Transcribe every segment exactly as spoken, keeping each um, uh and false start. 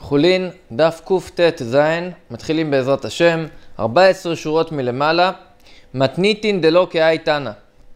חולין, דף קט ז, מתחילים בעזרת השם, ארבע עשרה שורות מלמעלה, מתניתין דלא כאי תנא.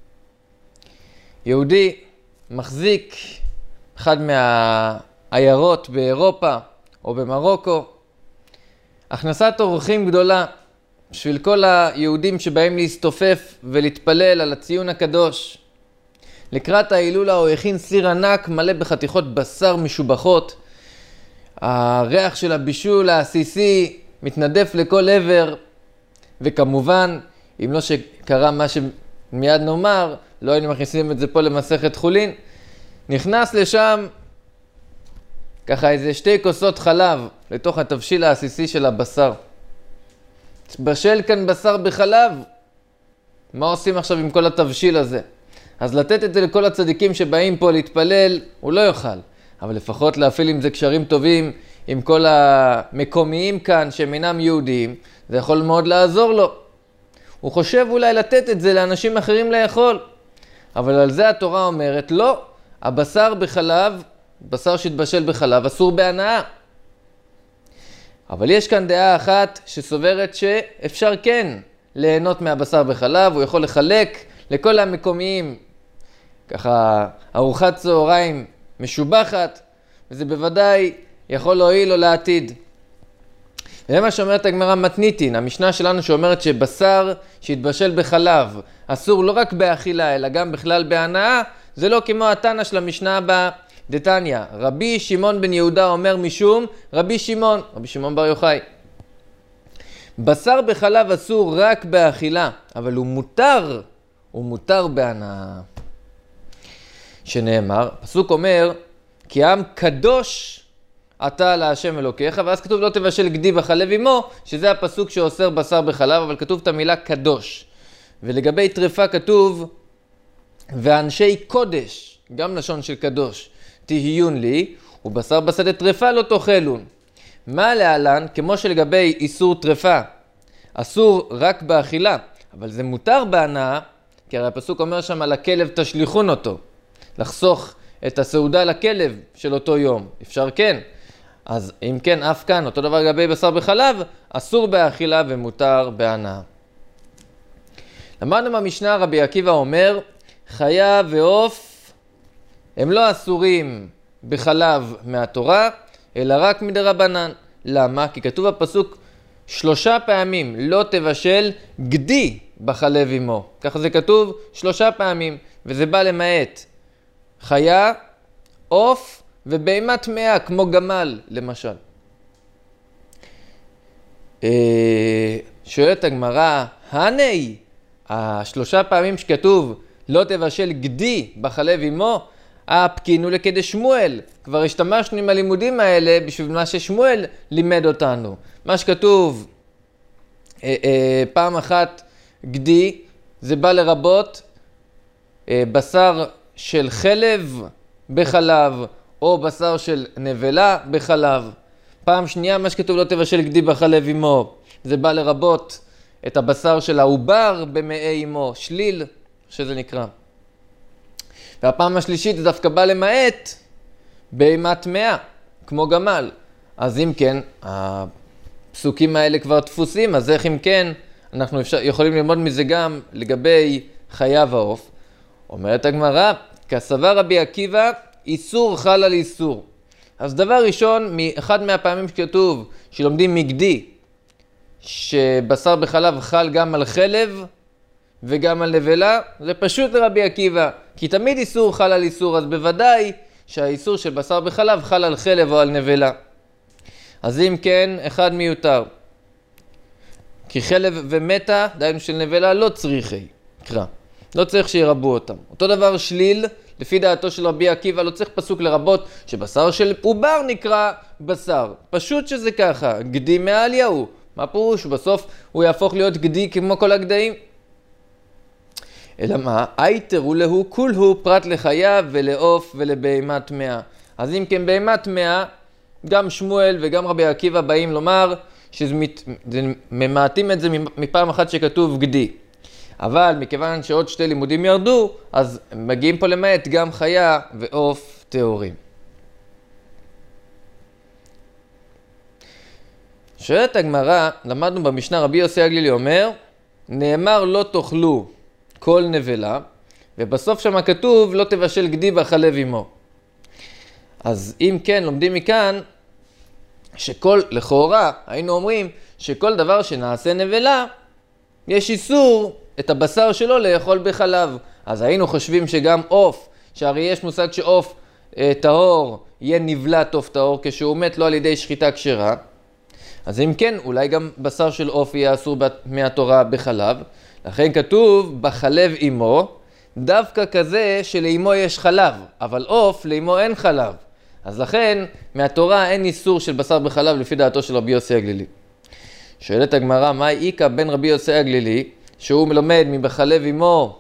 יהודי מחזיק אחד מהעיירות באירופה או במרוקו, הכנסת אורחים גדולה בשביל כל היהודים שבאים להסתופף ולהתפלל על הציון הקדוש. לקראת ההילולה הוא הכין סיר ענק מלא בחתיכות בשר משובחות. הריח של הבישול העסיסי מתנדף לכל עבר, וכמובן, אם לא שקרה מה שמיד נאמר, לא היינו מכניסים את זה פה למסכת חולין, נכנס לשם ככה איזה שתי כוסות חלב לתוך התבשיל העסיסי של הבשר. בשל כאן בשר בחלב, מה עושים עכשיו עם כל התבשיל הזה? אז לתת את זה לכל הצדיקים שבאים פה להתפלל, הוא לא יוכל. אבל לפחות להפעיל עם זה קשרים טובים עם כל המקומיים כאן שהם אינם יהודיים, זה יכול מאוד לעזור לו. הוא חושב אולי לתת את זה לאנשים אחרים לאכול. אבל על זה התורה אומרת, לא, הבשר בחלב, בשר שהתבשל בחלב, אסור בהנאה. אבל יש כאן דעה אחת שסוברת שאפשר כן ליהנות מהבשר בחלב, הוא יכול לחלק לכל המקומיים, ככה ארוחת צהריים משובחת, וזה בוודאי יכול להועיל לו לעתיד. זה מה שאומרת הגמרא מתניתין, המשנה שלנו שאומרת שבשר שהתבשל בחלב אסור לא רק באכילה אלא גם בכלל בהנאה, זה לא כמו התנא של המשנה הבאה. דתניא, רבי שמעון בן יהודה אומר משום רבי שמעון, רבי שמעון בר יוחאי. בשר בחלב אסור רק באכילה, אבל הוא מותר, הוא מותר בהנאה. שנאמר, פסוק אומר, כי עם קדוש אתה להשם אלוקיך, ואז כתוב לא תבשל גדי בחלב עמו, שזה הפסוק שאוסר בשר בחלב, אבל כתוב את המילה קדוש. ולגבי טרפה כתוב, ואנשי קודש, גם לשון של קדוש, תהיון לי, ובשר בשדה טרפה לא תאכלון. מה להלן? כמו שלגבי איסור טרפה, אסור רק באכילה, אבל זה מותר בהנאה, כי הרי הפסוק אומר שם על הכלב תשליכון אותו, לחסוך את הסעודה לכלב של אותו יום. אפשר כן. אז אם כן, אף כאן, אותו דבר לגבי בשר בחלב, אסור באכילה ומותר בהנאה. למדנו במשנה רבי עקיבא אומר, חיה ועוף הם לא אסורים בחלב מהתורה, אלא רק מדרבנן. למה? כי כתוב בפסוק שלושה פעמים, לא תבשל גדי בחלב עמו. ככה זה כתוב שלושה פעמים, וזה בא למעט חיה, עוף ובהמה טמאה, כמו גמל למשל. שואלת הגמרא, הני, השלושה פעמים שכתוב לא תבשל גדי בחלב עמו, הפקינו לכדי שמואל. כבר השתמשנו עם הלימודים האלה בשביל מה ששמואל לימד אותנו. מה שכתוב אה, אה, פעם אחת גדי, זה בא לרבות אה, בשר של חלב בחלב, או בשר של נבלה בחלב. פעם שנייה מה שכתוב לא תבשל גדי בחלב עמו, זה בא לרבות את הבשר של העובר במאי עמו, שליל שזה נקרא. והפעם השלישית זה דווקא בא למעט בהמה טמאה, כמו גמל. אז אם כן, הפסוקים האלה כבר דפוסים, אז איך אם כן, אנחנו אפשר, יכולים ללמוד מזה גם לגבי חיה ועוף. אומרת הגמרא, כסבר רבי עקיבא, איסור חל על איסור. אז דבר ראשון, מאחד מהפעמים שכתוב שלומדים מגדי, שבשר בחלב חל גם על חלב וגם על נבלה, זה פשוט לרבי עקיבא. כי תמיד איסור חל על איסור, אז בוודאי שהאיסור של בשר בחלב חל על חלב או על נבלה. אז אם כן, אחד מיותר. כי חלב ומתה, דהיינו של נבלה, לא צריכי, קרא. לא צריך שירבו אותם. אותו דבר שליל, לפי דעתו של רבי עקיבא, לא צריך פסוק לרבות שבשר של עובר נקרא בשר. פשוט שזה ככה, גדי מעל יהו. מה פירוש? בסוף הוא יהפוך להיות גדי כמו כל הגדיים. אלא מה? היתרו להו כולהו פרט לחיה ולעוף ולבהמה טמאה. אז אם כן בהמה טמאה, גם שמואל וגם רבי עקיבא באים לומר שממעטים את זה מפעם אחת שכתוב גדי. אבל מכיוון שעוד שתי לימודים ירדו, אז מגיעים פה למעט גם חיה ועוף טהורים. שואלת הגמרא, למדנו במשנה רבי יוסי הגלילי אומר, נאמר לא תאכלו כל נבלה, ובסוף שם כתוב לא תבשל גדי בחלב עמו. אז אם כן, לומדים מכאן שכל, לכאורה, היינו אומרים שכל דבר שנעשה נבלה, יש איסור את הבשר שלו לאכול בחלב. אז היינו חושבים שגם עוף, שהרי יש מושג שעוף אה, טהור, יהיה נבלת עוף טהור כשהוא מת לא על ידי שחיטה כשרה. אז אם כן, אולי גם בשר של עוף יהיה אסור מהתורה בחלב. לכן כתוב בחלב עמו, דווקא כזה שלאמו יש חלב, אבל עוף לאמו אין חלב. אז לכן מהתורה אין איסור של בשר בחלב לפי דעתו של רבי יוסי הגלילי. שואלת הגמרא, מה איקה בין רבי יוסי הגלילי, שהוא מלמד מבחלב עמו,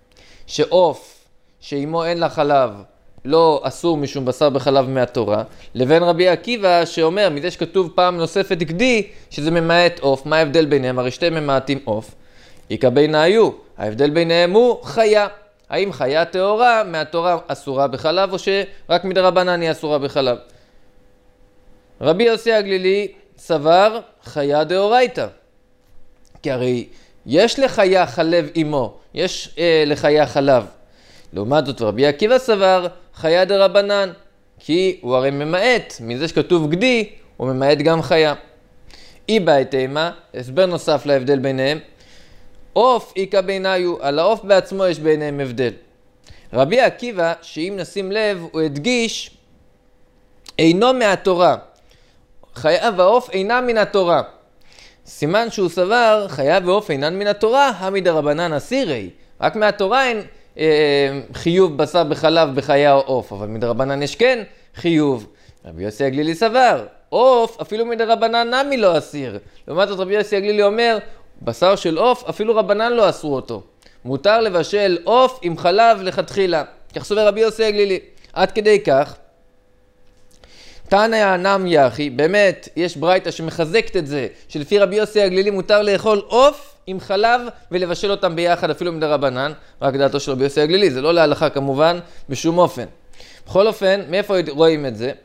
שעוף שאמו אין לה חלב, לא אסור משום בשר בחלב מהתורה, לבין רבי עקיבא שאומר, מזה שכתוב פעם נוספת גדי, שזה ממעט עוף, מה ההבדל ביניהם? הרי שתי ממעטים עוף. איקה ביניהם, ההבדל ביניהם הוא חיה. האם חיה טהורה מהתורה אסורה בחלב, או שרק מדרבנן היא אסורה בחלב? רבי יוסי הגלילי סבר חיה דאורייתא. כי הרי יש לחיה חלב עמו, יש אה, לחיה חלב. לעומת זאת רבי עקיבא סבר חיה דרבנן, כי הוא הרי ממעט, מזה שכתוב גדי, הוא ממעט גם חיה. אי בהתאמה, הסבר נוסף להבדל ביניהם, עוף איקה ביניהם, על העוף בעצמו יש ביניהם הבדל. רבי עקיבא, שאם נשים לב, הוא הדגיש, אינו מהתורה. חיה ועוף אינם מן התורה. סימן שהוא סבר, חיה ועוף אינן מן התורה, המדרבנן אסירי. רק מהתורה אין אה, חיוב בשר בחלב בחיה או עוף, אבל מדרבנן יש כן חיוב. רבי יוסי הגלילי סבר, עוף אפילו מדרבנן נמי לא אסיר. לעומת זאת רבי יוסי הגלילי אומר, בשר של עוף אפילו רבנן לא אסרו אותו. מותר לבשל עוף עם חלב לכתחילה. כך סובר רבי יוסי הגלילי. עד כדי כך, תניא נם יחי, באמת יש ברייתא שמחזקת את זה, שלפי רבי יוסי הגלילי מותר לאכול עוף עם חלב ולבשל אותם ביחד אפילו מדרבנן, רק דעתו של רבי יוסי הגלילי, זה לא להלכה כמובן בשום אופן. בכל אופן, מאיפה רואים את זה?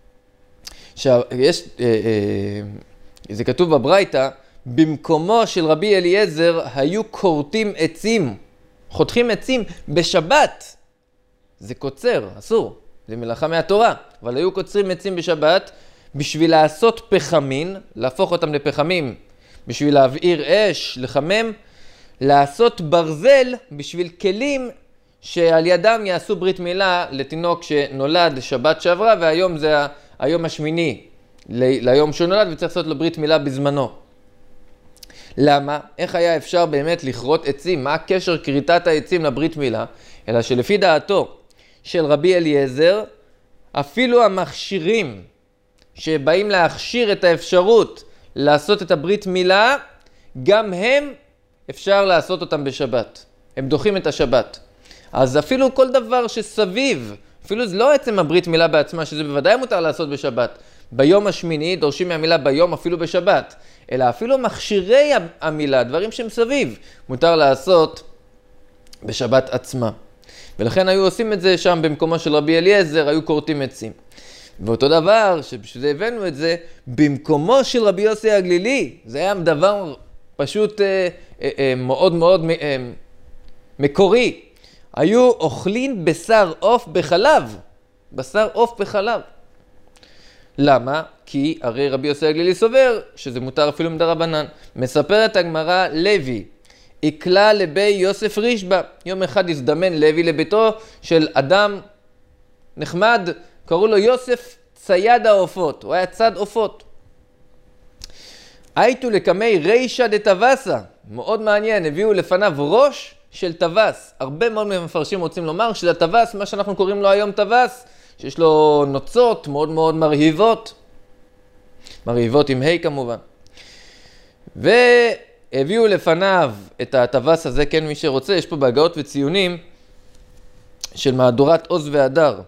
שיש, אה, אה, זה כתוב בברייתא, במקומו של רבי אליעזר היו כורתים עצים, חותכים עצים בשבת. זה קוצר, אסור, זה מלאכה מהתורה, אבל היו קוצרים עצים בשבת בשביל לעשות פחמין, להפוך אותם לפחמים, בשביל להבעיר אש, לחמם, לעשות ברזל בשביל כלים שעל ידם יעשו ברית מילה לתינוק שנולד שבת שעברה, והיום זה היום השמיני ליום שהוא נולד וצריך לעשות לו ברית מילה בזמנו. למה? איך היה אפשר באמת לכרות עצים? מה הקשר כריתת העצים לברית מילה? אלא שלפי דעתו של רבי אליעזר, אפילו המכשירים שבאים להכשיר את האפשרות לעשות את הברית מילה, גם הם אפשר לעשות אותם בשבת. הם דוחים את השבת. אז אפילו כל דבר שסביב, אפילו זה לא עצם הברית מילה בעצמה, שזה בוודאי מותר לעשות בשבת. ביום השמיני דורשים מהמילה ביום אפילו בשבת. אלא אפילו מכשירי המילה, דברים שהם סביב, מותר לעשות בשבת עצמה. ולכן היו עושים את זה שם במקומו של רבי אליעזר, היו כורתים עצים. ואותו דבר, שבשביל זה הבאנו את זה, במקומו של רבי יוסי הגלילי, זה היה דבר פשוט אה, אה, אה, מאוד מאוד אה, מקורי. היו אוכלים בשר עוף בחלב, בשר עוף בחלב. למה? כי הרי רבי יוסי הגלילי סובר שזה מותר אפילו מדרבנן. מספרת הגמרא לוי, אקלה לבי יוסף רישבא. יום אחד הזדמן לוי לביתו של אדם נחמד, קראו לו יוסף צייד העופות, הוא היה צד עופות. הייתו לקמי רישא דתבסה, מאוד מעניין, הביאו לפניו ראש של תבס. הרבה מאוד מפרשים רוצים לומר שזה תבס, מה שאנחנו קוראים לו היום תבס, שיש לו נוצות מאוד מאוד מרהיבות, מרהיבות עם ה' כמובן. והביאו לפניו את התבס הזה, כן מי שרוצה, יש פה בהגאות וציונים של מהדורת עוז והדר.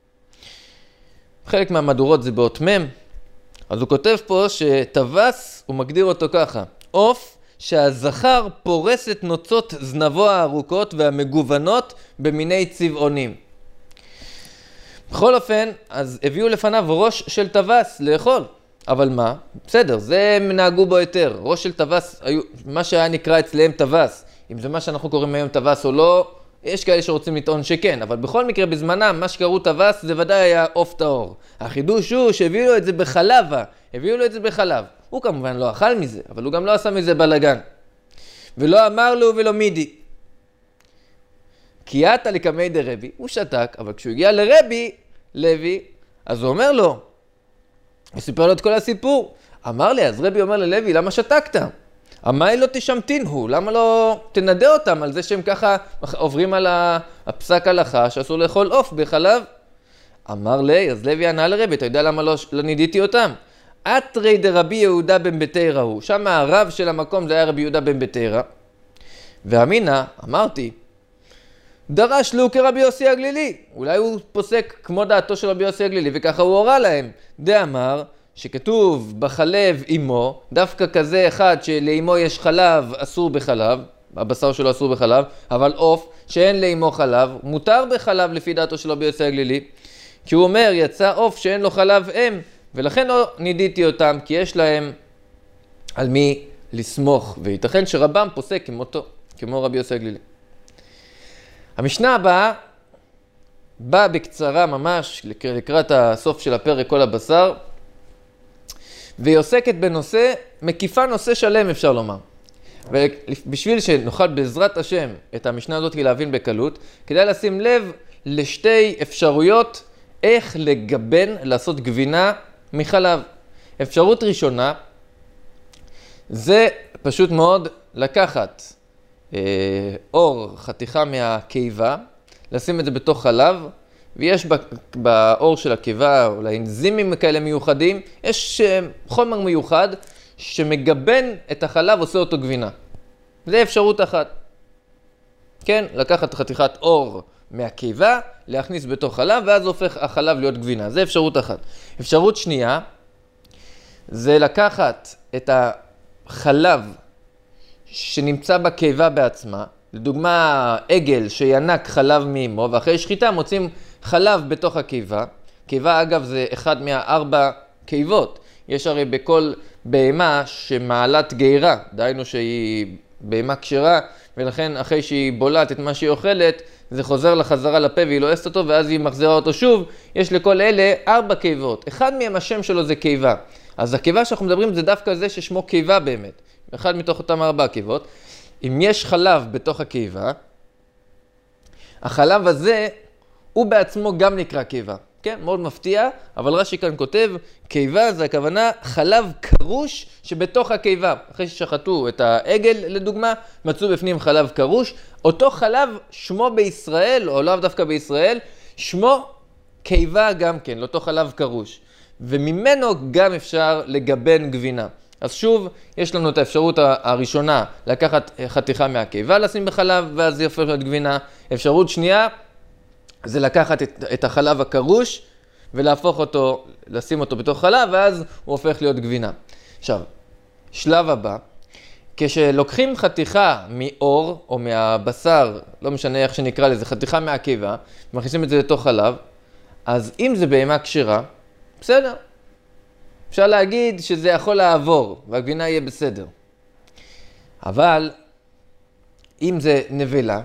חלק מהמהדורות זה באות מם, אז הוא כותב פה שתבס, הוא מגדיר אותו ככה, עוף שהזכר פורס את נוצות זנבו הארוכות והמגוונות במיני צבעונים. בכל אופן, אז הביאו לפניו ראש של תבס לאכול. אבל מה? בסדר, זה הם נהגו בו יותר. ראש של טווס, היו, מה שהיה נקרא אצלם טווס, אם זה מה שאנחנו קוראים היום טווס או לא, יש כאלה שרוצים לטעון שכן, אבל בכל מקרה בזמנם, מה שקראו טווס זה ודאי היה עוף טהור. החידוש הוא שהביאו לו את זה בחלבה, הביאו לו את זה בחלב. הוא כמובן לא אכל מזה, אבל הוא גם לא עשה מזה בלגן. ולא אמר לו ולא מידי. כי אתה לקמי דרבי, הוא שתק, אבל כשהוא הגיע לרבי, לוי, אז הוא אומר לו, הוא סיפר לו את כל הסיפור. אמר לי, אז רבי אומר ללוי, למה שתקת? אמר לא תשמתין הוא, למה לא תנדה אותם על זה שהם ככה עוברים על הפסק הלכה שאסור לאכול עוף בחלב? אמר לי, אז לוי ענה לרבי, אתה יודע למה לא, לא נידיתי אותם? אתרי דרבי יהודה בן ביתרא הוא, שם הרב של המקום זה היה רבי יהודה בן ביתרא. ואמינה, אמרתי, דרש לו כרבי יוסי הגלילי, אולי הוא פוסק כמו דעתו של רבי יוסי הגלילי, וככה הוא הורה להם. דאמר, שכתוב בחלב אימו, דווקא כזה אחד שלאימו יש חלב אסור בחלב, הבשר שלו אסור בחלב, אבל עוף שאין לאימו חלב, מותר בחלב לפי דעתו של רבי יוסי הגלילי, כי הוא אומר, יצא עוף שאין לו חלב אם, ולכן לא נידיתי אותם, כי יש להם על מי לסמוך, וייתכן שרבם פוסק כמותו, כמו רבי יוסי הגלילי. המשנה הבאה באה בקצרה ממש לקראת הסוף של הפרק כל הבשר, והיא עוסקת בנושא, מקיפה נושא שלם אפשר לומר. ובשביל שנוכל בעזרת השם את המשנה הזאת להבין בקלות, כדאי לשים לב לשתי אפשרויות איך לגבן, לעשות גבינה מחלב. אפשרות ראשונה, זה פשוט מאוד לקחת אה, אור, חתיכה מהקיבה, לשים את זה בתוך חלב, ויש באור של הקיבה אולי אנזימים כאלה מיוחדים, יש חומר מיוחד שמגבן את החלב, עושה אותו גבינה. זה אפשרות אחת. כן, לקחת חתיכת אור מהקיבה, להכניס בתוך חלב, ואז הופך החלב להיות גבינה. זה אפשרות אחת. אפשרות שנייה, זה לקחת את החלב שנמצא בקיבה בעצמה, לדוגמה עגל שינק חלב מאמו, ואחרי שחיטה מוצאים חלב בתוך הקיבה. קיבה אגב זה אחד מהארבע קיבות. יש הרי בכל בהמה שמעלת גיירה, דהיינו שהיא בהמה כשרה, ולכן אחרי שהיא בולעת את מה שהיא אוכלת, זה חוזר לחזרה לפה והיא לועסת אותו, ואז היא מחזירה אותו שוב. יש לכל אלה ארבע קיבות. אחד מהם השם שלו זה קיבה. אז הקיבה שאנחנו מדברים זה דווקא זה ששמו קיבה באמת. אחד מתוך אותם ארבע קיבות. אם יש חלב בתוך הקיבה, החלב הזה הוא בעצמו גם נקרא קיבה. כן, מאוד מפתיע, אבל רש"י כאן כותב, קיבה זה הכוונה חלב קרוש שבתוך הקיבה. אחרי ששחטו את העגל לדוגמה, מצאו בפנים חלב קרוש. אותו חלב שמו בישראל, או לאו דווקא בישראל, שמו קיבה גם כן, לאותו חלב קרוש. וממנו גם אפשר לגבן גבינה. אז שוב, יש לנו את האפשרות הראשונה, לקחת חתיכה מהקיבה, לשים בחלב, ואז זה יופך להיות גבינה. אפשרות שנייה, זה לקחת את, את החלב הקרוש, ולהפוך אותו, לשים אותו בתוך חלב, ואז הוא הופך להיות גבינה. עכשיו, שלב הבא, כשלוקחים חתיכה מאור, או מהבשר, לא משנה איך שנקרא לזה, חתיכה מהקיבה, ומכניסים את זה לתוך חלב, אז אם זה בהמה כשרה, בסדר. אפשר להגיד שזה יכול לעבור, והגבינה יהיה בסדר. אבל, אם זה נבלה,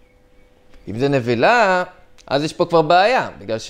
אם זה נבלה, אז יש פה כבר בעיה, בגלל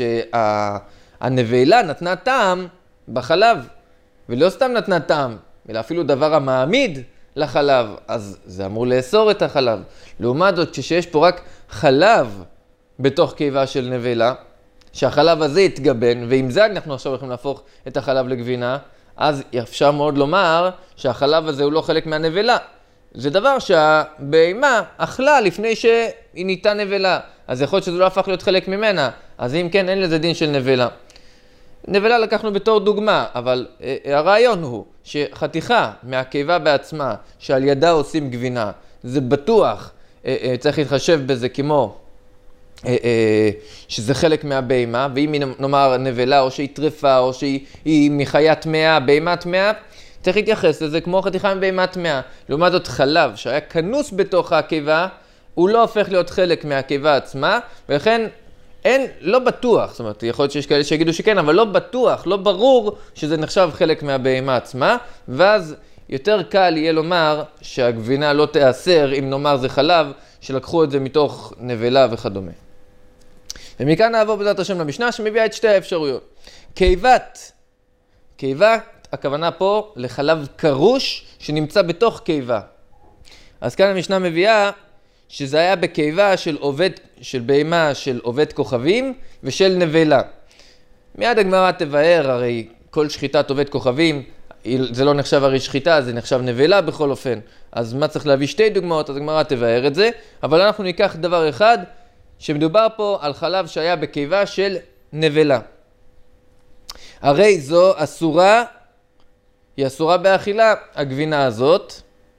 שהנבלה נתנה טעם בחלב, ולא סתם נתנה טעם, אלא אפילו דבר המעמיד לחלב, אז זה אמור לאסור את החלב. לעומת זאת, כשיש פה רק חלב בתוך קיבה של נבלה, שהחלב הזה יתגבן, ועם זה אנחנו עכשיו הולכים להפוך את החלב לגבינה, אז אפשר מאוד לומר שהחלב הזה הוא לא חלק מהנבלה. זה דבר שהבהמה אכלה לפני שהיא ניתה נבלה, אז יכול להיות שזה לא הפך להיות חלק ממנה, אז אם כן אין לזה דין של נבלה. נבלה לקחנו בתור דוגמה, אבל אה, הרעיון הוא שחתיכה מהקיבה בעצמה, שעל ידה עושים גבינה, זה בטוח, אה, אה, צריך להתחשב בזה כמו אה, אה, שזה חלק מהבהמה, ואם היא נאמר נבלה או שהיא טרפה או שהיא מחיה טמאה, בהמה טמאה, צריך להתייחס לזה כמו חתיכה מבהמה טמאה. לעומת זאת חלב שהיה כנוס בתוך הקיבה, הוא לא הופך להיות חלק מהקיבה עצמה, ולכן אין, לא בטוח, זאת אומרת, יכול להיות שיש כאלה שיגידו שכן, אבל לא בטוח, לא ברור שזה נחשב חלק מהבהמה עצמה, ואז יותר קל יהיה לומר שהגבינה לא תיאסר, אם נאמר זה חלב, שלקחו את זה מתוך נבלה וכדומה. ומכאן נעבור בעזרת השם למשנה שמביאה את שתי האפשרויות. קיבת, קיבה, הכוונה פה לחלב קרוש שנמצא בתוך קיבה. אז כאן המשנה מביאה שזה היה בקיבה של עובד, של בהמה של עובד כוכבים ושל נבלה. מיד הגמרא תבאר, הרי כל שחיטת עובד כוכבים, זה לא נחשב הרי שחיטה, זה נחשב נבלה בכל אופן. אז מה צריך להביא שתי דוגמאות, אז הגמרא תבאר את זה. אבל אנחנו ניקח דבר אחד, שמדובר פה על חלב שהיה בקיבה של נבלה. הרי זו אסורה, היא אסורה באכילה, הגבינה הזאת.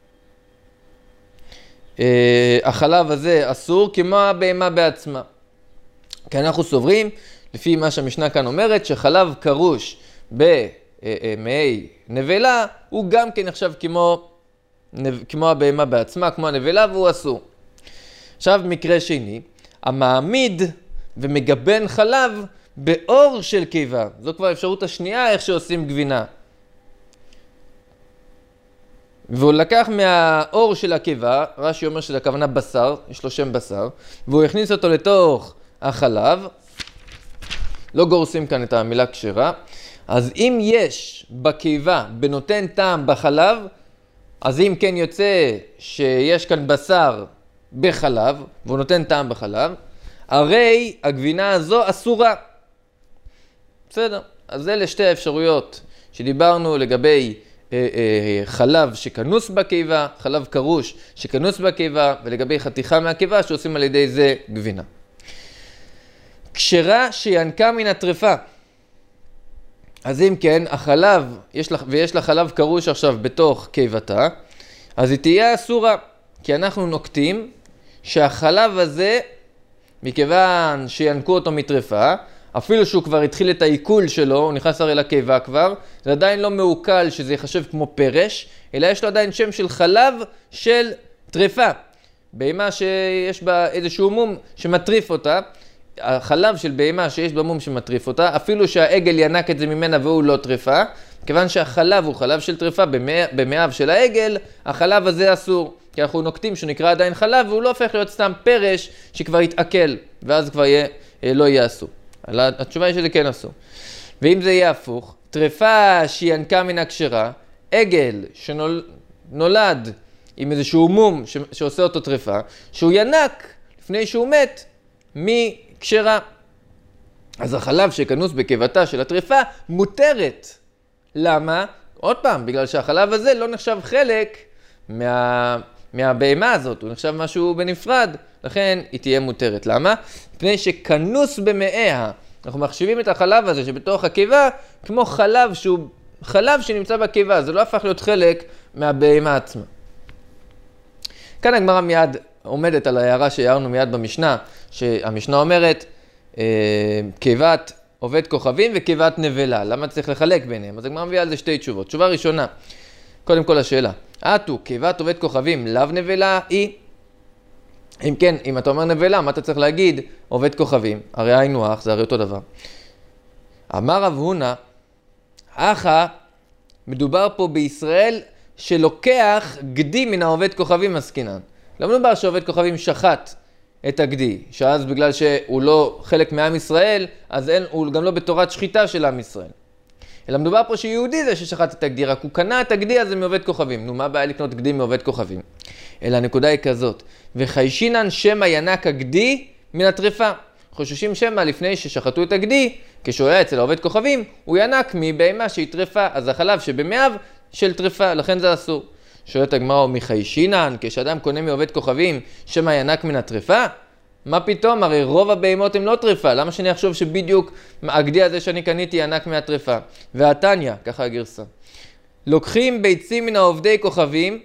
החלב הזה אסור כמו הבהמה בעצמה. כי אנחנו סוברים, לפי מה שהמשנה כאן אומרת, שחלב קרוש במאי נבלה, הוא גם כן נחשב כמו, כמו הבהמה בעצמה, כמו הנבלה, והוא אסור. עכשיו מקרה שני, המעמיד ומגבן חלב באור של קיבה. זו כבר האפשרות השנייה איך שעושים גבינה. והוא לקח מהאור של הקיבה, רש"י אומר שזה הכוונה בשר, יש לו שם בשר, והוא הכניס אותו לתוך החלב, לא גורסים כאן את המילה כשרה, אז אם יש בקיבה בנותן טעם בחלב, אז אם כן יוצא שיש כאן בשר בחלב, והוא נותן טעם בחלב, הרי הגבינה הזו אסורה. בסדר, אז אלה שתי האפשרויות שדיברנו לגבי אה, אה, חלב שכנוס בקיבה, חלב קרוש שכנוס בקיבה, ולגבי חתיכה מהקיבה שעושים על ידי זה גבינה. כשרה שינקה מן הטרפה. אז אם כן, החלב, יש לה, ויש לה חלב קרוש עכשיו בתוך קיבתה, אז היא תהיה אסורה, כי אנחנו נוקטים שהחלב הזה, מכיוון שינקו אותו מטרפה, אפילו שהוא כבר התחיל את העיכול שלו, הוא נכנס הרי לקיבה כבר, זה עדיין לא מעוקל שזה יחשב כמו פרש, אלא יש לו עדיין שם של חלב של טרפה. בהמה שיש בה איזשהו מום שמטריף אותה, החלב של בהמה שיש בה מום שמטריף אותה, אפילו שהעגל ינק את זה ממנה והוא לא טרפה, כיוון שהחלב הוא חלב של טרפה במאיו של העגל, החלב הזה אסור. כי אנחנו נוקטים שהוא נקרא עדיין חלב, והוא לא הופך להיות סתם פרש שכבר יתעכל, ואז כבר יהיה, לא יהיה אסור. התשובה היא שזה כן אסור. ואם זה יהיה הפוך, טרפה שינקה מן הכשרה, עגל שנולד עם איזשהו מום ש... שעושה אותו טרפה, שהוא ינק לפני שהוא מת מכשרה. אז החלב שכנוס בקיבתה של הטרפה מותרת. למה? עוד פעם, בגלל שהחלב הזה לא נחשב חלק מה... מהבהמה הזאת, הוא נחשב משהו בנפרד, לכן היא תהיה מותרת. למה? מפני שכנוס במאיה, אנחנו מחשיבים את החלב הזה שבתוך הקיבה, כמו חלב שהוא חלב שנמצא בקיבה, זה לא הפך להיות חלק מהבהמה עצמה. כאן הגמרא מיד עומדת על ההערה שהערנו מיד במשנה, שהמשנה אומרת, קיבת עובד כוכבים וקיבת נבלה. למה צריך לחלק ביניהם? אז הגמרא מביאה על זה שתי תשובות. תשובה ראשונה, קודם כל השאלה, אתו, קיבת עובד כוכבים, לאו נבלה היא? אם כן, אם אתה אומר נבלה, מה אתה צריך להגיד? עובד כוכבים, הרי היינו אח, זה הרי אותו דבר. אמר רב הונא, אחא, מדובר פה בישראל שלוקח גדי מן העובד כוכבים עסקינן. לא מדובר שעובד כוכבים שחט את הגדי, שאז בגלל שהוא לא חלק מעם ישראל, אז אין, הוא גם לא בתורת שחיטה של עם ישראל. אלא מדובר פה שיהודי זה ששחט את הגדי, רק הוא קנה את הגדי הזה מעובד כוכבים. נו, מה הבעיה לקנות גדי מעובד כוכבים? אלא הנקודה היא כזאת, וחיישינן שמא ינק הגדי מן הטרפה. חוששים שמא לפני ששחטו את הגדי, כשהוא היה אצל העובד כוכבים, הוא ינק מבהמה שהיא טרפה, אז החלב שבמאיו של טרפה, לכן זה אסור. שואלת הגמרא, מחיישינן, כשאדם קונה מעובד כוכבים, שמא ינק מן הטרפה? מה פתאום? הרי רוב הבהמות הם לא טרפה, למה שאני אחשוב שבדיוק הגדי הזה שאני קניתי ינק מהטרפה? והתניא, ככה הגרסה. לוקחים ביצים מן העובדי כוכבים,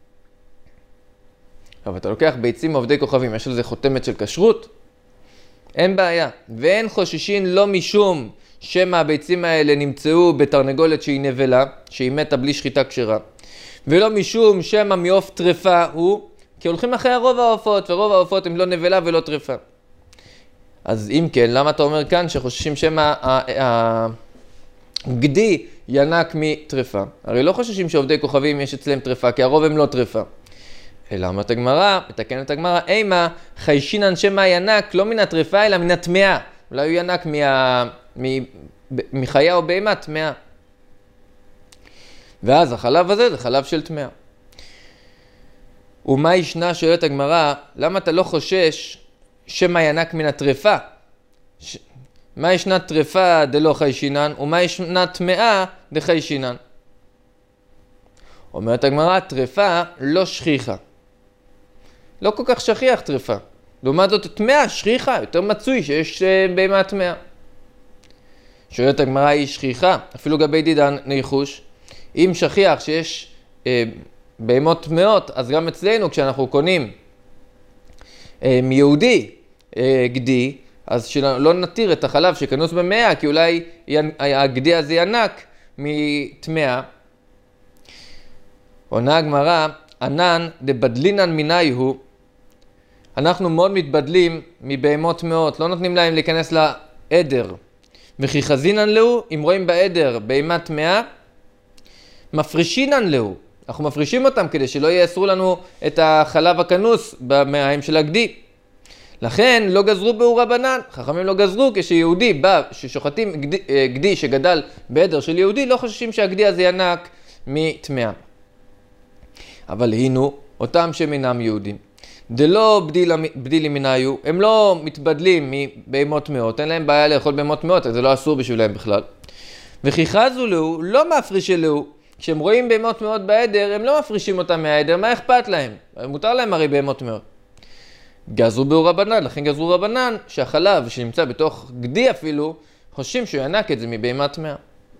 אבל אתה לוקח ביצים מעובדי כוכבים, יש על זה חותמת של כשרות? אין בעיה. ואין חוששין לא משום שמא הביצים האלה נמצאו בתרנגולת שהיא נבלה, שהיא מתה בלי שחיטה כשרה, ולא משום שמא מעוף טרפה הוא, כי הולכים אחרי רוב העופות, ורוב העופות הם לא נבלה ולא טרפה. אז אם כן, למה אתה אומר כאן שחוששים שמא הגדי ינק מטרפה? הרי לא חוששים שעובדי כוכבים יש אצלם טרפה, כי הרוב הם לא טרפה. אלא אומרת הגמרא, מתקנת הגמרא, אימה חיישינן שמא ינק לא מן הטרפה אלא מן הטמאה. אולי הוא ינק מה... מחיה או בהמה טמאה. ואז החלב הזה זה חלב של טמאה. ומה ישנה, שואלת הגמרא, למה אתה לא חושש שמא ינק מן הטרפה? ש... מה ישנה טרפה דלא חיישינן, ומה ישנה טמאה דחיישינן? אומרת הגמרא, טרפה לא שכיחה. לא כל כך שכיח טרפה. לעומת זאת, טמאה שכיחה, יותר מצוי שיש בהמה טמאה. שואלת הגמרא, היא שכיחה, אפילו גבי דידן ניחוש. אם שכיח שיש אה, בהמות טמאות, אז גם אצלנו כשאנחנו קונים אה, מיהודי אה, גדי, אז שלא נתיר את החלב שכנוס במאה, כי אולי הגדי הזה ינק מטמאה. עונה הגמרא, ענן דבדלינן מיני הוא, אנחנו מאוד מתבדלים מבהמות טמאות, לא נותנים להם להיכנס לעדר. וכי חזינן לו, אם רואים בעדר בהמה טמאה, מפרישינן לו. אנחנו מפרישים אותם כדי שלא יאסרו לנו את החלב הכנוס במעיים של הגדי. לכן לא גזרו באור רבנן, חכמים לא גזרו כשיהודי בא, ששוחטים גדי, גדי שגדל בעדר של יהודי, לא חוששים שהגדי הזה ינק מטמאה. אבל הינו, אותם שמינם יהודים. דלא בדילים מניו, הם לא מתבדלים מבהמות טמאות, אין להם בעיה לאכול בהמות טמאות, אז זה לא אסור בשבילם בכלל. וכי חזו לו, לא מפריש לו, כשהם רואים בהמות טמאות בעדר, הם לא מפרישים אותם מהעדר, מה אכפת להם? מותר להם הרי בהמות טמאות. גזרו באור רבנן, לכן גזרו רבנן, שהחלב שנמצא בתוך גדי אפילו, חושבים שהוא ינק את זה מבהמה טמאה.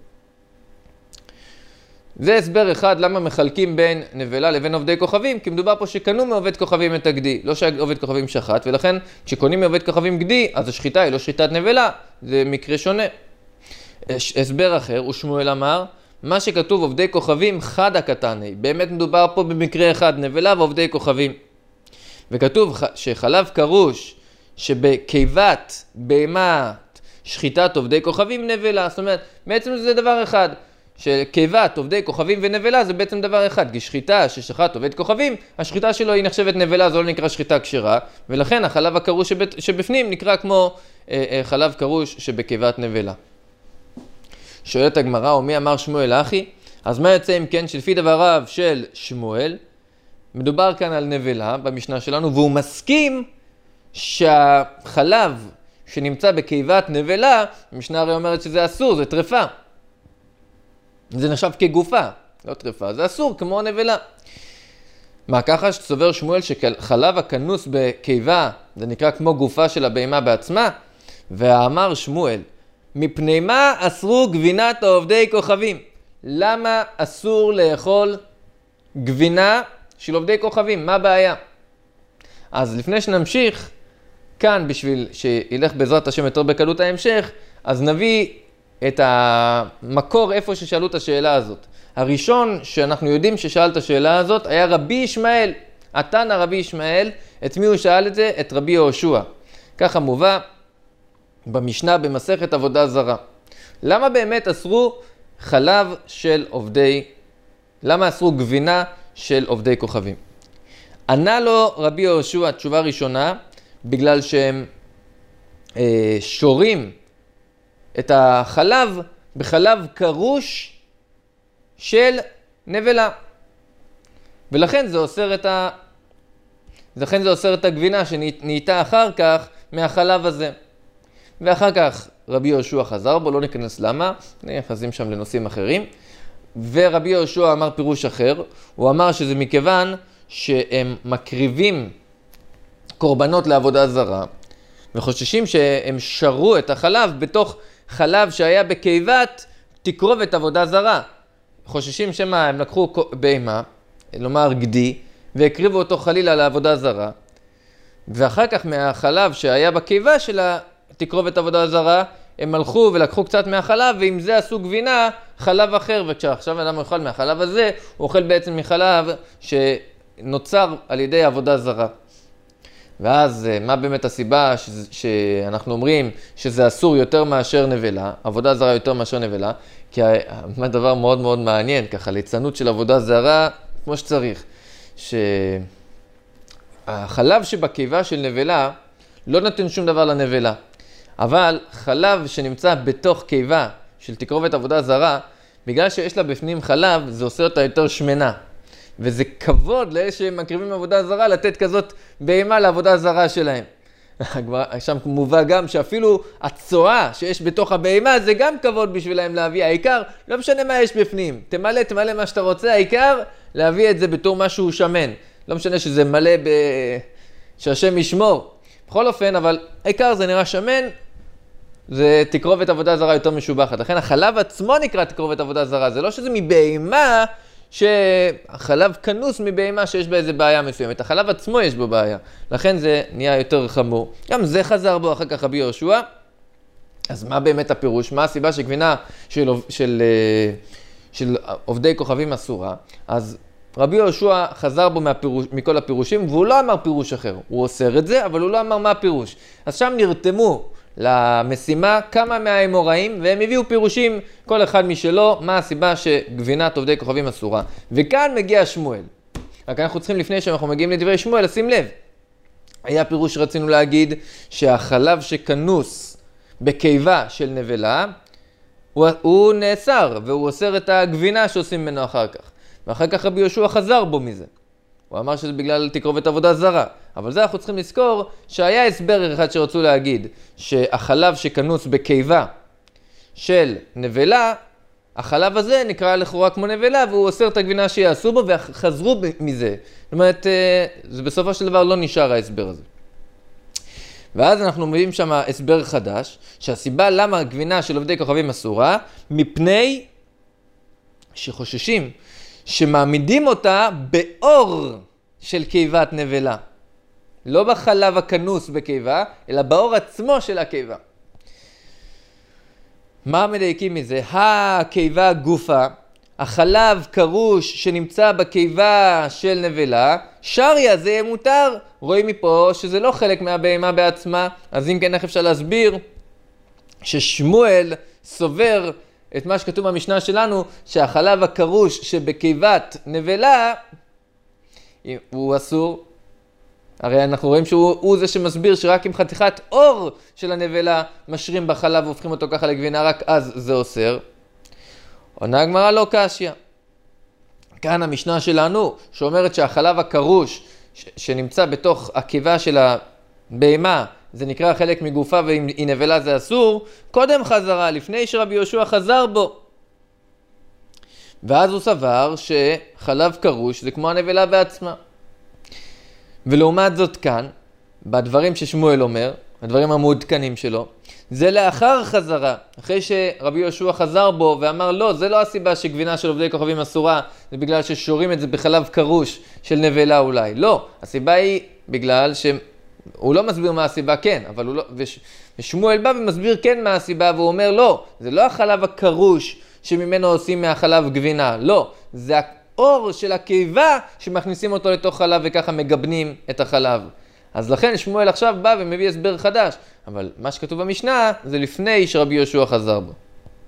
זה הסבר אחד למה מחלקים בין נבלה לבין עובדי כוכבים, כי מדובר פה שקנו מעובד כוכבים את הגדי, לא שעובד כוכבים שחט, ולכן כשקונים מעובד כוכבים גדי, אז השחיטה היא לא שחיטת נבלה, זה מקרה שונה. הסבר אחר, ושמואל אמר, מה שכתוב עובדי כוכבים חד הקטני, באמת מדובר פה במקרה אחד, נבלה ועובדי כוכבים. וכתוב שחלב קרוש שבקיבת בהמת שחיטת עובדי כוכבים נבלה, זאת אומרת, בעצם זה דבר אחד. שקיבת עובדי כוכבים ונבלה זה בעצם דבר אחד, כי שחיטה ששחט עובד כוכבים, השחיטה שלו היא נחשבת נבלה, זה לא נקרא שחיטה כשרה, ולכן החלב הקרוש שבת, שבפנים נקרא כמו אה, אה, חלב קרוש שבקיבת נבלה. שואלת הגמרא, ומי אמר שמואל אחי? אז מה יוצא אם כן שלפי דבריו של שמואל, מדובר כאן על נבלה במשנה שלנו, והוא מסכים שהחלב שנמצא בקיבת נבלה, המשנה הרי אומרת שזה אסור, זה טרפה. זה נחשב כגופה, לא טרפה, זה אסור כמו נבלה. מה ככה שסובר שמואל שחלב הכנוס בקיבה, זה נקרא כמו גופה של הבהמה בעצמה? ואמר שמואל, מפני מה אסרו גבינת עובדי כוכבים? למה אסור לאכול גבינה של עובדי כוכבים? מה הבעיה? אז לפני שנמשיך, כאן בשביל שילך בעזרת השם יותר בקלות ההמשך, אז נביא את המקור איפה ששאלו את השאלה הזאת. הראשון שאנחנו יודעים ששאל את השאלה הזאת היה רבי ישמעאל. התנא רבי ישמעאל, את מי הוא שאל את זה? את רבי יהושע. ככה מובא במשנה במסכת עבודה זרה. למה באמת אסרו חלב של עובדי, למה אסרו גבינה של עובדי כוכבים? ענה לו רבי יהושע תשובה ראשונה, בגלל שהם אה, שורים את החלב בחלב קרוש של נבלה. ולכן זה אוסר את ה... לכן זה אוסר את הגבינה שנהייתה אחר כך מהחלב הזה. ואחר כך רבי יהושע חזר בו, לא ניכנס למה, נכנסים שם לנושאים אחרים. ורבי יהושע אמר פירוש אחר, הוא אמר שזה מכיוון שהם מקריבים קורבנות לעבודה זרה, וחוששים שהם שרו את החלב בתוך חלב שהיה בקיבת תקרובת עבודה זרה. חוששים שמה, הם לקחו בהמה, לומר גדי, והקריבו אותו חלילה לעבודה זרה, ואחר כך מהחלב שהיה בקיבה של תקרובת עבודה זרה, הם הלכו ולקחו קצת מהחלב, ועם זה עשו גבינה חלב אחר, וכשעכשיו אדם אוכל מהחלב הזה, הוא אוכל בעצם מחלב שנוצר על ידי עבודה זרה. ואז מה באמת הסיבה ש... שאנחנו אומרים שזה אסור יותר מאשר נבלה, עבודה זרה יותר מאשר נבלה, כי מה דבר מאוד מאוד מעניין, ככה ליצנות של עבודה זרה כמו שצריך, שהחלב שבקיבה של נבלה לא נותן שום דבר לנבלה, אבל חלב שנמצא בתוך קיבה של תקרובת עבודה זרה, בגלל שיש לה בפנים חלב, זה עושה אותה יותר שמנה. וזה כבוד לאלה שמקריבים עבודה זרה, לתת כזאת בהמה לעבודה זרה שלהם. שם מובא גם שאפילו הצואה שיש בתוך הבהמה, זה גם כבוד בשבילהם להביא. העיקר, לא משנה מה יש בפנים. תמלא, תמלא מה שאתה רוצה, העיקר להביא את זה בתור משהו שמן. לא משנה שזה מלא ב... שהשם ישמור. בכל אופן, אבל העיקר זה נראה שמן, זה תקרובת עבודה זרה יותר משובחת. לכן החלב עצמו נקרא תקרובת עבודה זרה. זה לא שזה מבהמה, שהחלב כנוס מבהמה שיש בה איזה בעיה מסוימת. החלב עצמו יש בו בעיה. לכן זה נהיה יותר חמור. גם זה חזר בו אחר כך רבי יהושע. אז מה באמת הפירוש? מה הסיבה שגבינה של, של, של עובדי כוכבים אסורה? אז רבי יהושע חזר בו מהפירוש, מכל הפירושים, והוא לא אמר פירוש אחר. הוא אוסר את זה, אבל הוא לא אמר מה הפירוש. אז שם נרתמו למשימה כמה מהאמוראים, והם הביאו פירושים, כל אחד משלו, מה הסיבה שגבינת עובדי כוכבים אסורה. וכאן מגיע שמואל. רק אנחנו צריכים לפני שאנחנו מגיעים לדברי שמואל, לשים לב. היה פירוש שרצינו להגיד שהחלב שכנוס בקיבה של נבלה, הוא, הוא נאסר, והוא אוסר את הגבינה שעושים ממנו אחר כך. ואחר כך רבי יהושע חזר בו מזה. הוא אמר שזה בגלל תקרובת עבודה זרה. אבל זה אנחנו צריכים לזכור שהיה הסבר אחד שרצו להגיד, שהחלב שכנוס בקיבה של נבלה, החלב הזה נקרא לכאורה כמו נבלה, והוא אוסר את הגבינה שיעשו בו, וחזרו מזה. זאת אומרת, זה בסופו של דבר לא נשאר ההסבר הזה. ואז אנחנו מביאים שם הסבר חדש, שהסיבה למה הגבינה של עובדי כוכבים אסורה, מפני שחוששים שמעמידים אותה באור של קיבת נבלה. לא בחלב הכנוס בקיבה, אלא באור עצמו של הקיבה. מה מדייקים מזה? הקיבה גופה, החלב קרוש שנמצא בקיבה של נבלה, שריה זה יהיה מותר. רואים מפה שזה לא חלק מהבהמה בעצמה, אז אם כן איך אפשר להסביר ששמואל סובר את מה שכתוב במשנה שלנו, שהחלב הקרוש שבקיבת נבלה הוא אסור. הרי אנחנו רואים שהוא זה שמסביר שרק עם חתיכת אור של הנבלה משרים בחלב והופכים אותו ככה לגבינה, רק אז זה אוסר. עונה הגמרא לא קשיא. כאן המשנה שלנו שאומרת שהחלב הקרוש שנמצא בתוך הקיבה של הבהמה, זה נקרא חלק מגופה ואם היא נבלה זה אסור, קודם חזרה, לפני שרבי יהושע חזר בו. ואז הוא סבר שחלב קרוש זה כמו הנבלה בעצמה. ולעומת זאת כאן, בדברים ששמואל אומר, הדברים המעודכנים שלו, זה לאחר חזרה, אחרי שרבי יהושע חזר בו ואמר לא, זה לא הסיבה שגבינה של עובדי כוכבים אסורה, זה בגלל ששורים את זה בחלב קרוש של נבלה אולי. לא, הסיבה היא בגלל ש... הוא לא מסביר מה הסיבה כן, אבל הוא לא... וש... ושמואל בא ומסביר כן מה הסיבה, והוא אומר לא, זה לא החלב הקרוש שממנו עושים מהחלב גבינה, לא, זה האור של הקיבה שמכניסים אותו לתוך חלב וככה מגבנים את החלב. אז לכן שמואל עכשיו בא ומביא הסבר חדש, אבל מה שכתוב במשנה זה לפני שרבי יהושע חזר בו.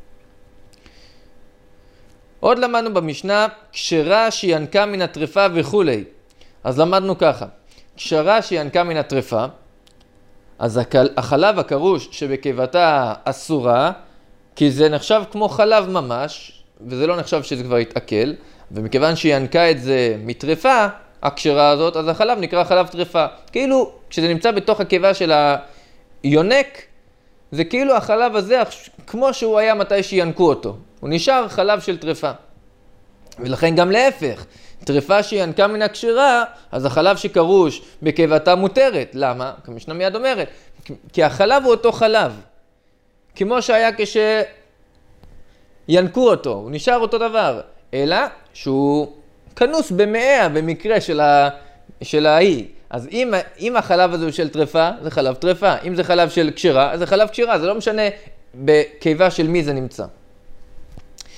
עוד למדנו במשנה, כשרה שינקה מן הטרפה וכו'. אז למדנו ככה, כשרה שינקה מן הטרפה, אז החלב הקרוש שבקיבתה אסורה, כי זה נחשב כמו חלב ממש, וזה לא נחשב שזה כבר יתעכל, ומכיוון שינקה את זה מטרפה, הקשרה הזאת, אז החלב נקרא חלב טרפה. כאילו, כשזה נמצא בתוך הקיבה של היונק, זה כאילו החלב הזה, כמו שהוא היה מתי שינקו אותו. הוא נשאר חלב של טרפה. ולכן גם להפך, טרפה שינקה מן הקשרה, אז החלב שקרוש בקיבתה מותרת. למה? כמשנה מיד אומרת, כי החלב הוא אותו חלב. כמו שהיה כשינקו אותו, הוא נשאר אותו דבר. אלא שהוא כנוס במאה במקרה של, ה... של ההיא. אז אם, אם החלב הזה הוא של טרפה, זה חלב טרפה. אם זה חלב של קשרה, אז זה חלב קשרה. זה לא משנה בקיבה של מי זה נמצא.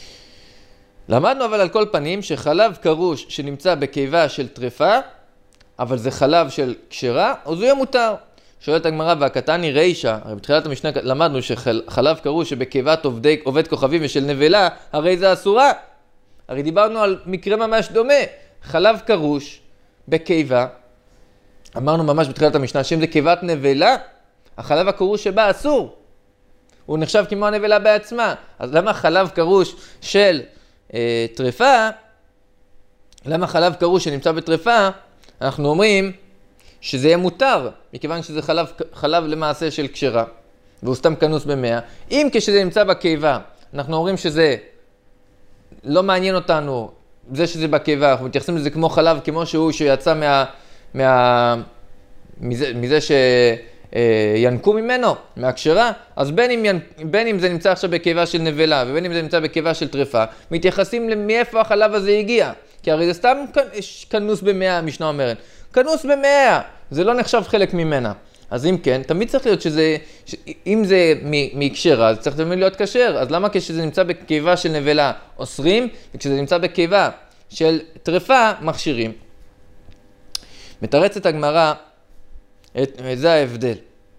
למדנו אבל על כל פנים שחלב קרוש שנמצא בקיבה של טרפה, אבל זה חלב של כשרה, אז הוא יהיה מותר. שואלת הגמרא, והקטני רישא, הרי בתחילת המשנה למדנו שחלב קרוש שבקיבת עובדי, עובד כוכבים ושל נבלה, הרי זה אסורה. הרי דיברנו על מקרה ממש דומה. חלב קרוש בקיבה, אמרנו ממש בתחילת המשנה, שאם זה קיבת נבלה, החלב הקרוש שבה אסור. הוא נחשב כמו הנבלה בעצמה. אז למה חלב קרוש של אה, טרפה, למה חלב קרוש שנמצא בטרפה, אנחנו אומרים שזה יהיה מותר, מכיוון שזה חלב, חלב למעשה של כשרה, והוא סתם כנוס במאה. אם כשזה נמצא בקיבה, אנחנו אומרים שזה לא מעניין אותנו, זה שזה בקיבה, אנחנו מתייחסים לזה כמו חלב, כמו שהוא שיצא מה, מה, מזה, מזה שינקו ממנו, מהכשרה, אז בין אם, בין אם זה נמצא עכשיו בקיבה של נבלה, ובין אם זה נמצא בקיבה של טרפה, מתייחסים למאיפה החלב הזה הגיע. כי הרי זה סתם כנוס במאה, המשנה אומרת. כנוס במאה, זה לא נחשב חלק ממנה. אז אם כן, תמיד צריך להיות שזה, ש... אם זה מקשרה, אז צריך תמיד להיות כשר. אז למה כשזה נמצא בקיבה של נבלה אוסרים, וכשזה נמצא בקיבה של טרפה מכשירים? מתרצת הגמרא, את... זה ההבדל.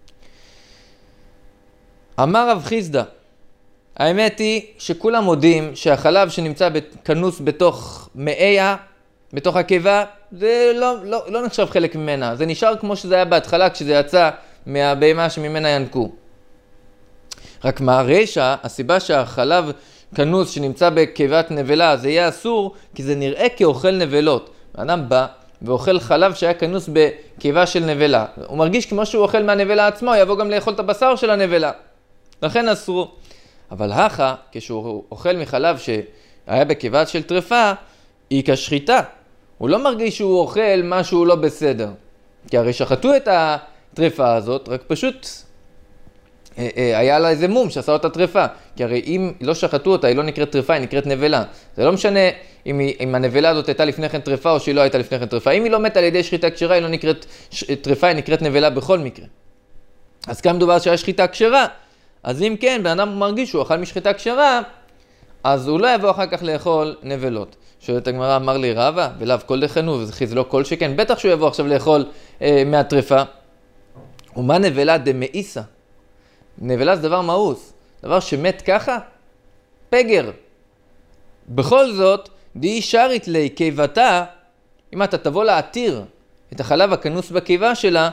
אמר רב חיסדא, האמת היא שכולם מודים שהחלב שנמצא כנוס בתוך מאיה, בתוך הקיבה, זה לא, לא, לא נחשב חלק ממנה. זה נשאר כמו שזה היה בהתחלה כשזה יצא מהבהמה שממנה ינקו. רק מה הרשע, הסיבה שהחלב כנוס שנמצא בקיבת נבלה זה יהיה אסור, כי זה נראה כאוכל נבלות. האדם בא ואוכל חלב שהיה כנוס בקיבה של נבלה. הוא מרגיש כמו שהוא אוכל מהנבלה עצמו, הוא יבוא גם לאכול את הבשר של הנבלה. לכן אסרו. אבל הכה, כשהוא אוכל מחלב שהיה בקיבה של טרפה, היא כשחיטה. הוא לא מרגיש שהוא אוכל משהו לא בסדר. כי הרי שחטו את הטרפה הזאת, רק פשוט אה, אה, היה לה איזה מום שעשה אותה טרפה. כי הרי אם לא שחטו אותה, היא לא נקראת טרפה, היא נקראת נבלה. זה לא משנה אם, היא, אם הנבלה הזאת הייתה לפני כן טרפה או שהיא לא הייתה לפני כן טרפה. אם היא לא מתה על ידי שחיטה כשרה, היא לא נקראת טרפה, היא נקראת נבלה בכל מקרה. אז כאן מדובר שהיה שחיטה כשרה. אז אם כן, בן אדם מרגיש שהוא אכל משחיטה כשרה, אז הוא לא יבוא אחר כך לאכול נבלות. שואלת הגמרא, אמר לי רבא, ולאו כל דחנו, וזה לא כל שכן, בטח שהוא יבוא עכשיו לאכול אה, מהטרפה. ומה נבלה דמאיסה? נבלה זה דבר מאוס, דבר שמת ככה? פגר. בכל זאת, די שרית לי קיבתה, אם אתה תבוא להתיר את החלב הכנוס בקיבה שלה,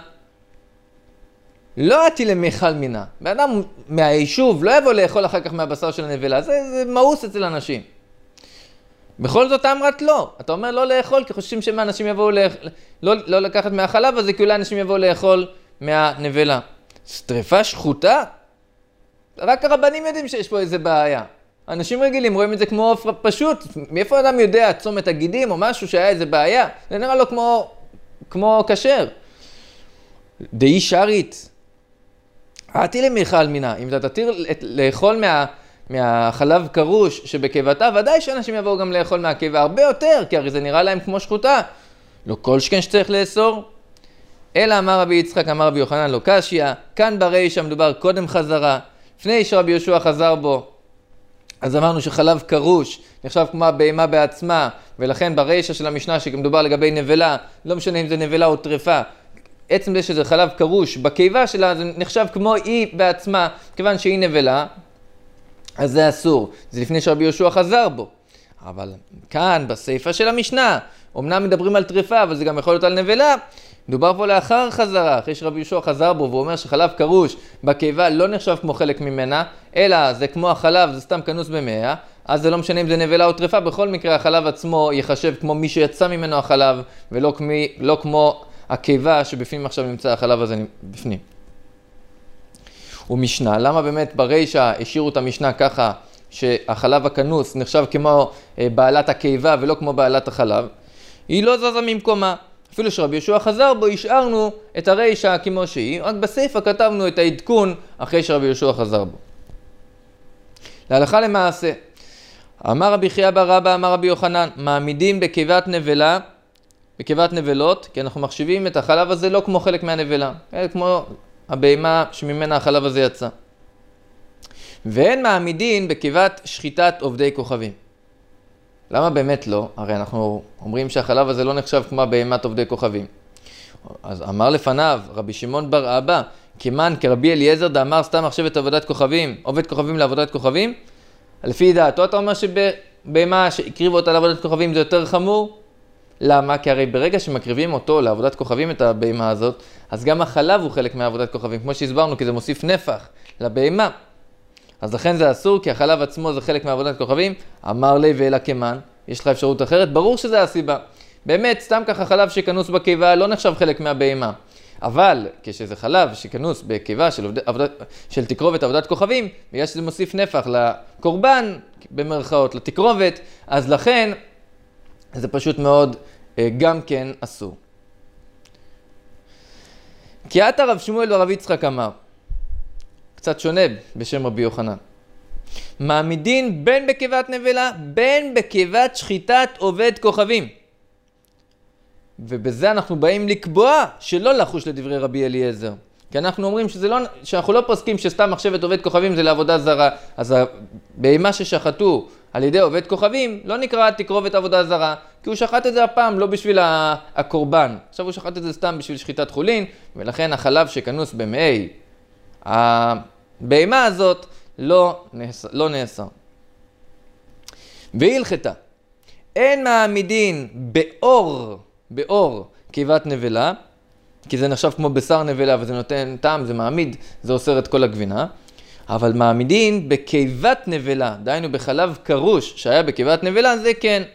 לא עתי למיכל מינה. באדם מהיישוב לא יבוא לאכול אחר כך מהבשר של הנבלה. זה, זה מאוס אצל אנשים. בכל זאת אמרת לא. אתה אומר לא לאכול, כי חושבים שמאנשים יבואו לאכול, לא, לא לקחת מהחלב הזה, כי אולי אנשים יבואו לאכול מהנבלה. טרפה שחוטה? רק הרבנים יודעים שיש פה איזה בעיה. אנשים רגילים רואים את זה כמו פשוט. מאיפה אדם יודע, צומת הגידים או משהו שהיה איזה בעיה? זה נראה לו כמו, כמו כשר. די שרית. עתי למיכל מינה, אם אתה תתיר לאכול מה, מהחלב קרוש שבקיבתה, ודאי שאנשים יבואו גם לאכול מהקיבה הרבה יותר, כי הרי זה נראה להם כמו שחוטה. לא כל שכן שצריך לאסור. אלא אמר רבי יצחק, אמר רבי יוחנן, לא קשיא, כאן ברישא מדובר קודם חזרה, לפני שרבי יהושע חזר בו. אז אמרנו שחלב קרוש נחשב כמו הבהמה בעצמה, ולכן ברישא של המשנה שמדובר לגבי נבלה, לא משנה אם זה נבלה או טרפה, עצם זה שזה חלב קרוש בקיבה שלה, זה נחשב כמו היא בעצמה, כיוון שהיא נבלה, אז זה אסור. זה לפני שרבי יהושע חזר בו. אבל כאן, בסייפה של המשנה, אמנם מדברים על טרפה, אבל זה גם יכול להיות על נבלה, מדובר פה לאחר חזרה, אחרי שרבי יהושע חזר בו, והוא אומר שחלב קרוש בקיבה לא נחשב כמו חלק ממנה, אלא זה כמו החלב, זה סתם כנוס במאה, אז זה לא משנה אם זה נבלה או טרפה, בכל מקרה החלב עצמו יחשב כמו מי שיצא ממנו החלב, ולא כמו, לא כמו הקיבה שבפנים עכשיו נמצא החלב הזה בפנים. ומשנה, למה באמת ברישא השאירו את המשנה ככה שהחלב הכנוס נחשב כמו בעלת הקיבה ולא כמו בעלת החלב? היא לא זזה ממקומה. אפילו שרבי יהושע חזר בו, השארנו את הרישא כמו שהיא, רק בסייפה כתבנו את העדכון אחרי שרבי יהושע חזר בו. להלכה למעשה, אמר רבי חייא בר אבא, אמר רבי יוחנן, מעמידים בקיבת נבלה, בקיבת נבלות, כי אנחנו מחשיבים את החלב הזה לא כמו חלק מהנבלה, כמו הבהמה שממנה החלב הזה יצא. ואין מעמידים בקיבת שחיטת עובדי כוכבים. למה באמת לא? הרי אנחנו אומרים שהחלב הזה לא נחשב כמו בהמת עובדי כוכבים. אז אמר לפניו רבי שמעון בר אבא, כמן כרבי אליעזר דאמר סתם מחשבת עבודת כוכבים, עובד כוכבים לעבודת כוכבים? לפי דעתו אתה אומר שבהמה שהקריבו אותה לעבודת כוכבים זה יותר חמור? למה? כי הרי ברגע שמקריבים אותו לעבודת כוכבים את הבהמה הזאת, אז גם החלב הוא חלק מעבודת כוכבים, כמו שהסברנו, כי זה מוסיף נפח לבהמה. אז לכן זה אסור, כי החלב עצמו זה חלק מעבודת כוכבים. אמר לי ואלה כמן, יש לך אפשרות אחרת? ברור שזה הסיבה. באמת, סתם ככה חלב שכנוס בקיבה לא נחשב חלק מהבהמה. אבל כשזה חלב שכנוס בקיבה של, עבד... עבד... של תקרובת עבודת כוכבים, בגלל שזה מוסיף נפח לקורבן, במרכאות, לתקרובת, אז לכן זה פשוט מאוד גם כן אסור. כי עתה רב שמואל ורב יצחק אמר, קצת שונה בשם רבי יוחנן, מעמידין בין בקיבת נבלה, בין בקיבת שחיטת עובד כוכבים. ובזה אנחנו באים לקבוע שלא לחוש לדברי רבי אליעזר. כי אנחנו אומרים שזה לא, שאנחנו לא פוסקים שסתם מחשבת עובד כוכבים זה לעבודה זרה. אז בהמה ששחטו על ידי עובד כוכבים לא נקרא תקרובת עבודה זרה, כי הוא שחט את זה הפעם לא בשביל הקורבן. עכשיו הוא שחט את זה סתם בשביל שחיטת חולין, ולכן החלב שכנוס במעי הבהמה הזאת לא נאסר. לא נאסר. והלכתה, אין מעמידין באור, באור קיבת נבלה, כי זה נחשב כמו בשר נבלה וזה נותן טעם, זה מעמיד, זה אוסר את כל הגבינה. אבל מעמידין בקיבת נבלה, דהיינו בחלב קרוש שהיה בקיבת נבלה, זה כן.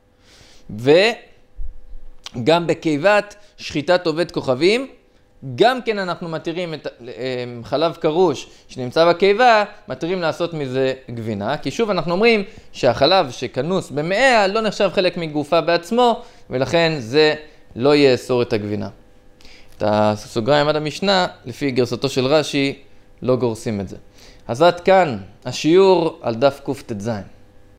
וגם בקיבת שחיטת עובד כוכבים, גם כן אנחנו מתירים את חלב קרוש שנמצא בקיבה, מתירים לעשות מזה גבינה. כי שוב אנחנו אומרים שהחלב שכנוס במאה לא נחשב חלק מגופה בעצמו, ולכן זה לא יאסור את הגבינה. את הסוגריים עד המשנה, לפי גרסתו של רש"י, לא גורסים את זה. אז עד כאן השיעור על דף קט"ז.